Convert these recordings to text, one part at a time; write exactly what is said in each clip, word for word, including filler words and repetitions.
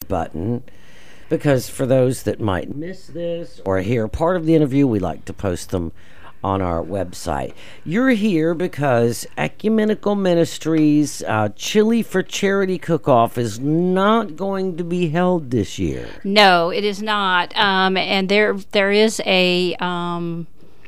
button, because for those that might miss this or hear part of the interview, we like to post them on our website. You're here because Ecumenical Ministries uh, Chili for Charity Cook-Off is not going to be held this year. No, it is not. Um, and there there is a um,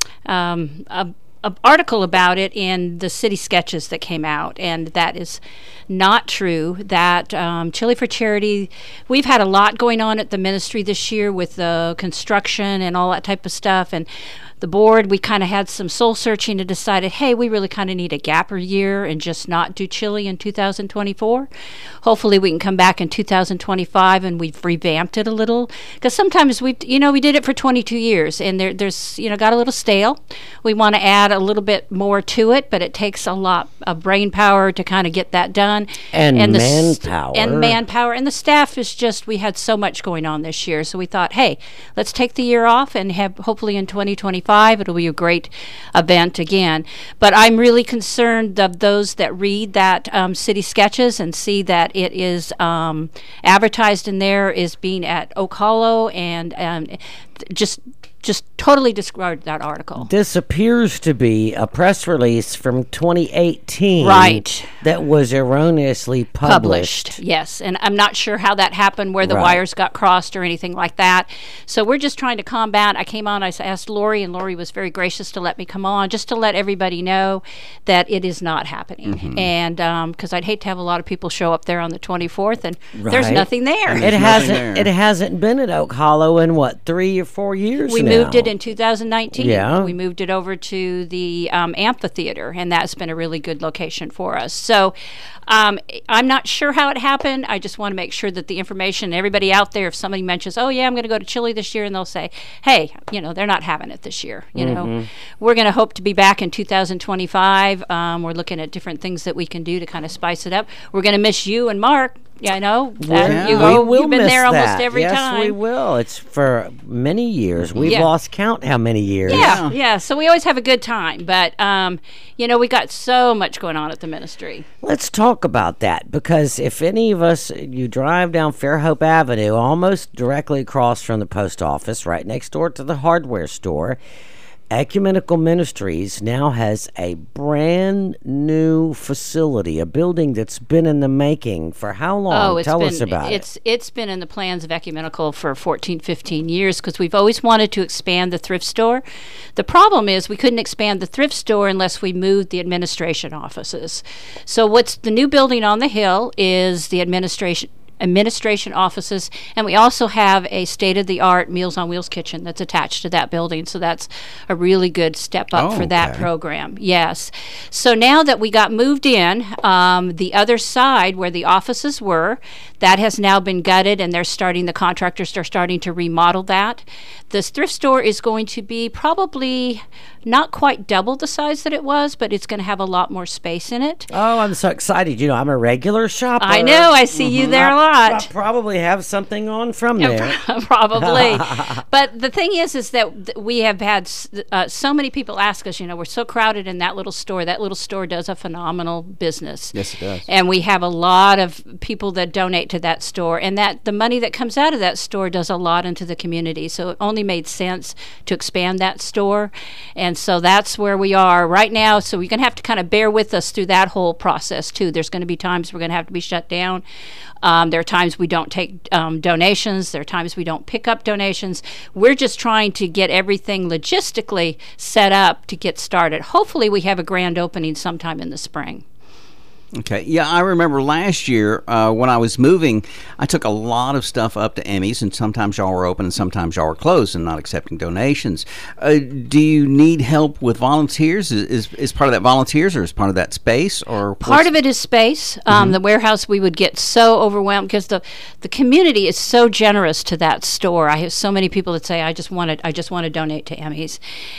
um, a, a article about it in the City Sketches that came out, and that is not true. That um, Chili for Charity, we've had a lot going on at the ministry this year with the construction and all that type of stuff, and the board, we kind of had some soul searching and decided, hey, we really kind of need a gap year and just not do chili in two thousand twenty-four. Hopefully we can come back in two thousand twenty-five and we've revamped it a little, because sometimes we, you know, we did it for twenty-two years and there, there's, you know, got a little stale. We want to add a little bit more to it, but it takes a lot of brain power to kind of get that done. And, and manpower. The, and manpower. And the staff is just, we had so much going on this year. So we thought, hey, let's take the year off and have, hopefully in twenty twenty-five, it'll be a great event again. But I'm really concerned of those that read that um, City Sketches and see that it is um, advertised in there is being at Oak Hollow, and um, just just totally disregard that article. This appears to be a press release from twenty eighteen. Right. That was erroneously published. Published, yes. And I'm not sure how that happened, where the Right. wires got crossed or anything like that. So we're just trying to combat. I came on, I asked Lori, and Lori was very gracious to let me come on, just to let everybody know that it is not happening. Mm-hmm. And because um, I'd hate to have a lot of people show up there on the twenty-fourth, and there's Right. nothing there. It nothing hasn't. there. It hasn't been at Oak Hollow in what, three or four years We now? moved it in two thousand nineteen. Yeah. We moved it over to the um, amphitheater, and that's been a really good location for us. So um, I'm not sure how it happened. I just want to make sure that the information, everybody out there, if somebody mentions, oh, yeah, I'm going to go to Chile this year, and they'll say, hey, you know, they're not having it this year. You Mm-hmm. know, we're going to hope to be back in two thousand twenty-five. Um, we're looking at different things that we can do to kind of spice it up. We're going to miss you and Mark. Yeah, I know. Well, That- you we go, will you've been miss there that. almost every yes, time. we will. It's for many years. We've Yeah. lost count how many years. Yeah, yeah. So we always have a good time, but um, you know, we got so much going on at the ministry. Let's talk about that, because if any of us, you drive down Fairhope Avenue, almost directly across from the post office, right next door to the hardware store, Ecumenical Ministries now has a brand new facility, a building that's been in the making for how long? Oh, it's Tell been, us about it's, it. It's been in the plans of Ecumenical for fourteen, fifteen years, because we've always wanted to expand the thrift store. The problem is we couldn't expand the thrift store unless we moved the administration offices. So what's the new building on the hill is the administration administration offices, and we also have a state-of-the-art Meals on Wheels kitchen that's attached to that building, so that's a really good step up Oh, for that okay. program. Yes. So now that we got moved in, um, the other side where the offices were, that has now been gutted, and they're starting, the contractors are starting to remodel that. This thrift store is going to be probably not quite double the size that it was, but it's going to have a lot more space in it. Oh, I'm so excited. You know, I'm a regular shopper. I know, I see you there a lot. I probably have something on from there. Probably. But the thing is, is that th- we have had s- uh, so many people ask us, you know, we're so crowded in that little store. That little store does a phenomenal business. Yes, it does. And we have a lot of people that donate to that store. And that the money that comes out of that store does a lot into the community. So it only made sense to expand that store. And so that's where we are right now. So you're going to have to kind of bear with us through that whole process, too. There's going to be times we're going to have to be shut down. Um, there are times we don't take um, donations. There are times we don't pick up donations. We're just trying to get everything logistically set up to get started. Hopefully we have a grand opening sometime in the spring. Okay. Yeah, I remember last year uh, when I was moving, I took a lot of stuff up to Emmy's, and sometimes y'all were open and sometimes y'all were closed and not accepting donations. Uh, do you need help with volunteers? Is, is is part of that volunteers, or is part of that space? Or Part of it is space. Um, Mm-hmm. The warehouse, we would get so overwhelmed because the, the community is so generous to that store. I have so many people that say, I just want to, I just want to donate to Emmy's.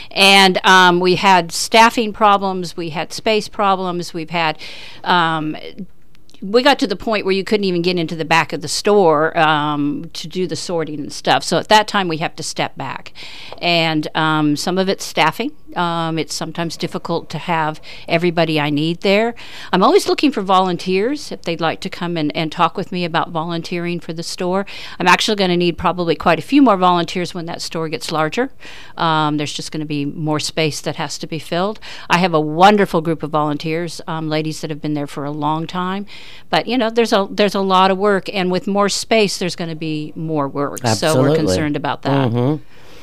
And um, we had staffing problems. We had space problems. We've had... Um, we got to the point where you couldn't even get into the back of the store um, to do the sorting and stuff. So at that time, we have to step back. And um, some of it's staffing. Um, it's sometimes difficult to have everybody I need there. I'm always looking for volunteers if they'd like to come and, and talk with me about volunteering for the store. I'm actually going to need probably quite a few more volunteers when that store gets larger. Um, there's just going to be more space that has to be filled. I have a wonderful group of volunteers, um, ladies that have been there for a long time. But, you know, there's a there's a lot of work, and with more space, there's going to be more work. Absolutely. So we're concerned about that. Mm-hmm.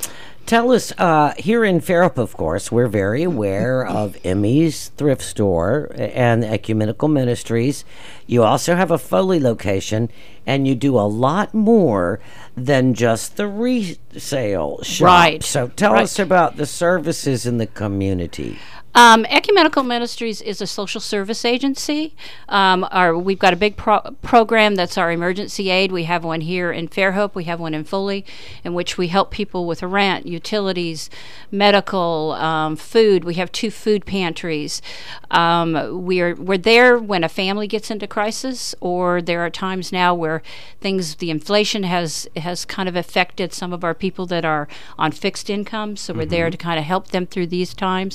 Tell us, uh, here in Fairhope, of course, we're very aware of Emmy's Thrift Store and Ecumenical Ministries. You also have a Foley location, and you do a lot more than just the resale shop. Right. So tell right. us about the services in the community. Um, Ecumenical Ministries is a social service agency. Um, our, we've got a big pro- program that's our emergency aid. We have one here in Fairhope. We have one in Foley, in which we help people with rent, utilities, medical, um, food. We have two food pantries. Um, we're we're there when a family gets into crisis, or there are times now where things, the inflation has has kind of affected some of our people that are on fixed income. So we're mm-hmm. there to kind of help them through these times.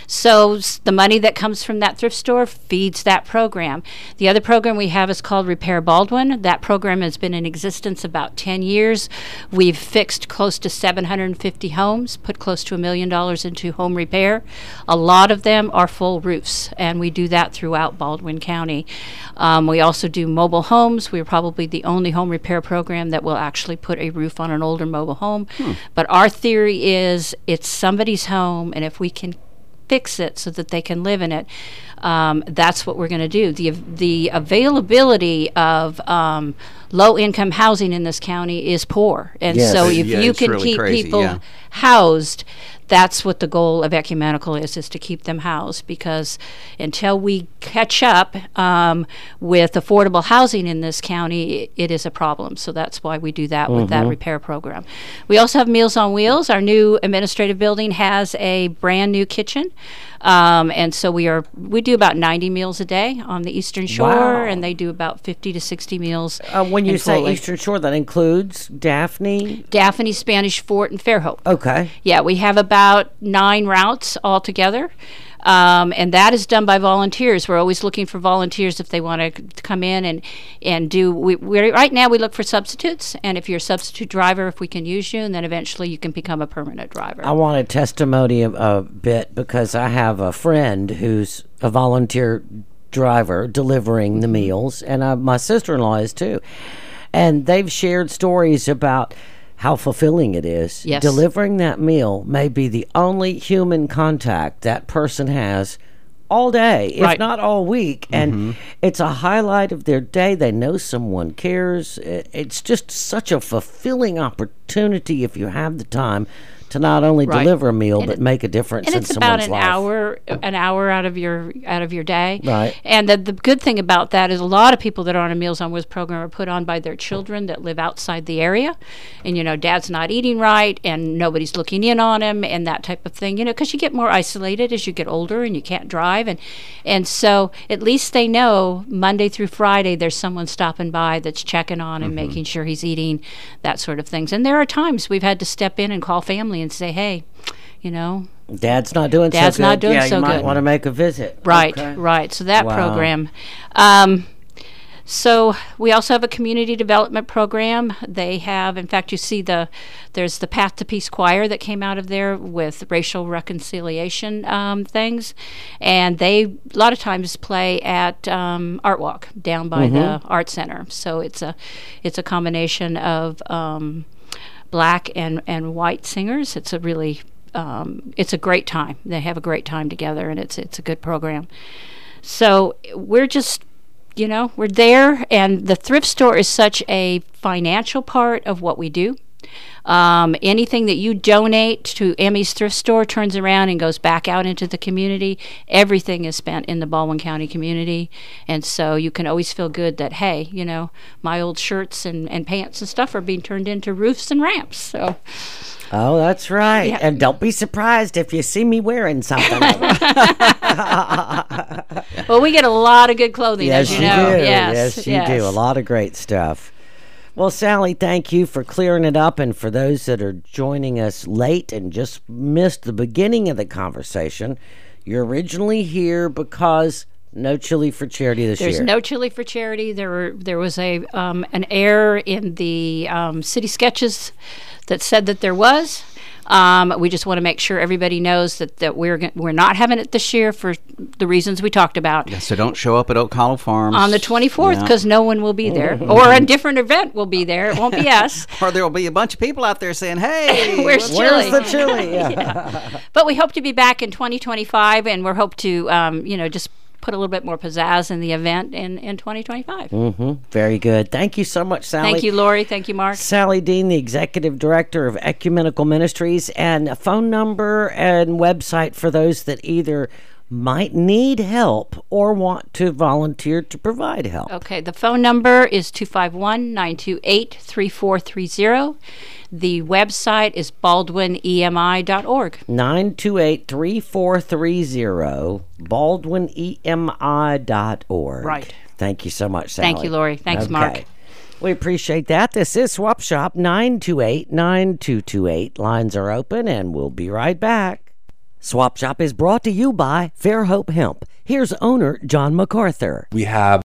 So s- the money that comes from that thrift store feeds that program. The other program we have is called Repair Baldwin. That program has been in existence about ten years. We've fixed close to seven hundred fifty homes, put close to a million dollars into home repair. A lot of them are full roofs, and we do that throughout Baldwin County. Um, we also do mobile homes. We're probably the only home repair program that will actually put a roof on an older mobile home. Hmm. But our theory is it's somebody's home, and if we can fix it so that they can live in it, um, that's what we're going to do. The the availability of um, low-income housing in this county is poor. And yes. so if yeah, you it's can really keep crazy, people yeah. housed, that's what the goal of Ecumenical is, is to keep them housed, because until we catch up um, with affordable housing in this county, it, it is a problem. So that's why we do that mm-hmm. with that repair program. We also have Meals on Wheels. Our new administrative building has a brand new kitchen. Um, and so we are we do about ninety meals a day on the Eastern Shore, wow. and they do about fifty to sixty meals. Uh, when you say Foley. Eastern Shore, that includes Daphne? Daphne, Spanish Fort, and Fairhope. Okay. Yeah, we have about nine routes altogether. Um, and that is done by volunteers. We're always looking for volunteers if they want to c- come in and, and do. We, we're, right now, we look for substitutes. And if you're a substitute driver, if we can use you, and then eventually you can become a permanent driver. I want a testimony a, a bit, because I have a friend who's a volunteer driver delivering the meals, and uh, my sister-in-law is too. And they've shared stories about how fulfilling it is. Yes. Delivering that meal may be the only human contact that person has all day, if right. not all week. And mm-hmm. it's a highlight of their day. They know someone cares. It's just such a fulfilling opportunity if you have the time to not only right. deliver a meal, and but it, make a difference in and it's someone's about an life. hour an hour out of your out of your day. Right. And the, the good thing about that is a lot of people that are on a Meals on Wheels program are put on by their children that live outside the area, and you know, dad's not eating right and nobody's looking in on him and that type of thing, you know, because you get more isolated as you get older and you can't drive, and and so at least they know Monday through Friday there's someone stopping by that's checking on him, mm-hmm. making sure he's eating, that sort of things. And there are times we've had to step in and call family and say, hey, you know, Dad's not doing Dad's so good. not doing yeah, so you might good. want to make a visit. Right, Okay. right. So that Wow. program. Um, so we also have a community development program. They have, in fact, you see the, there's the Path to Peace Choir that came out of there with racial reconciliation um, things, and they a lot of times play at um, Art Walk down by Mm-hmm. the Art Center. So it's a, it's a combination of um, black and, and white singers. It's a really um, it's a great time. They have a great time together, and it's it's a good program. So we're just, you know, we're there, and the thrift store is such a financial part of what we do. Um, anything that you donate to Emmy's Thrift Store turns around and goes back out into the community. Everything is spent in the Baldwin County community, and so you can always feel good that, hey, you know, my old shirts and, and pants and stuff are being turned into roofs and ramps. So Oh, that's right. Yeah. And don't be surprised if you see me wearing something. Well, we get a lot of good clothing, Yes, as you you know. do. Yes, Yes, you do. A lot of great stuff. Well, Sally, thank you for clearing it up. And for those that are joining us late and just missed the beginning of the conversation, you're originally here because no chili for charity this There's year. no chili for charity. There were there was a um, an error in the um, city sketches that said that there was. Um, we just want to make sure everybody knows that, that we're go- we're not having it this year for the reasons we talked about. So don't show up at Oak Hollow Farms On the twenty-fourth, Yeah. because no one will be there, or a different event will be there. It won't be us. Or there will be a bunch of people out there saying, "Hey, Where's what's- Where's chili?" the chili? Yeah. But we hope to be back in twenty twenty-five, and we hope to, um, you know, just put a little bit more pizzazz in the event in, in twenty twenty-five. Mm-hmm. Very good. Thank you so much, Sally. Thank you, Lori. Thank you, Mark. Sally Dean, the Executive Director of Ecumenical Ministries, and a phone number and website for those that either might need help or want to volunteer to provide help. Okay, the phone number is two five one, nine two eight, three four three zero. The website is baldwin E M I dot org. nine two eight, three four three zero, baldwin E M I dot org. Right. Thank you so much, Sally. Thank you, Lori. Thanks, Okay. Mark. We appreciate that. This is Swap Shop, nine two eight, nine two two eight. Lines are open, and we'll be right back. Swap Shop is brought to you by Fairhope Hemp. Here's owner John MacArthur. We have